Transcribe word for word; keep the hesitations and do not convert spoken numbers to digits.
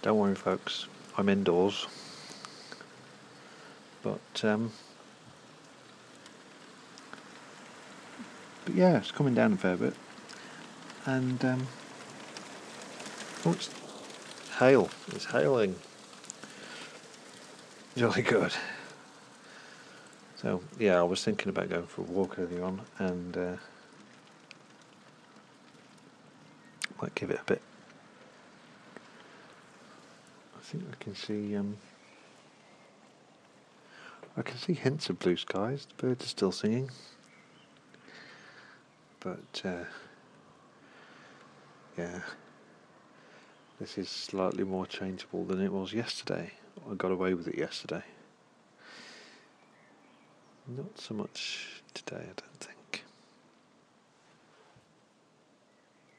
Don't worry, folks. I'm indoors. But, um, but yeah, it's coming down a fair bit. And, um, oh, it's hail. It's hailing. Jolly good. So, yeah, I was thinking about going for a walk earlier on, and uh, might give it a bit. I think I can see, um, I can see hints of blue skies. The birds are still singing. But, uh, yeah, this is slightly more changeable than it was yesterday. I got away with it yesterday. Not so much today, I don't think.